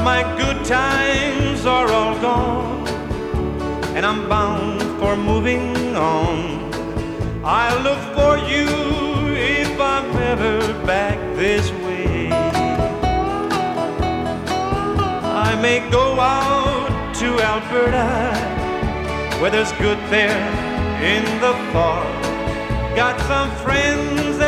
my good times are all gone, and I'm bound for moving on. I'll look for you if I'm ever back this way. I may go out to Alberta, where there's good there in the fall. Got some friends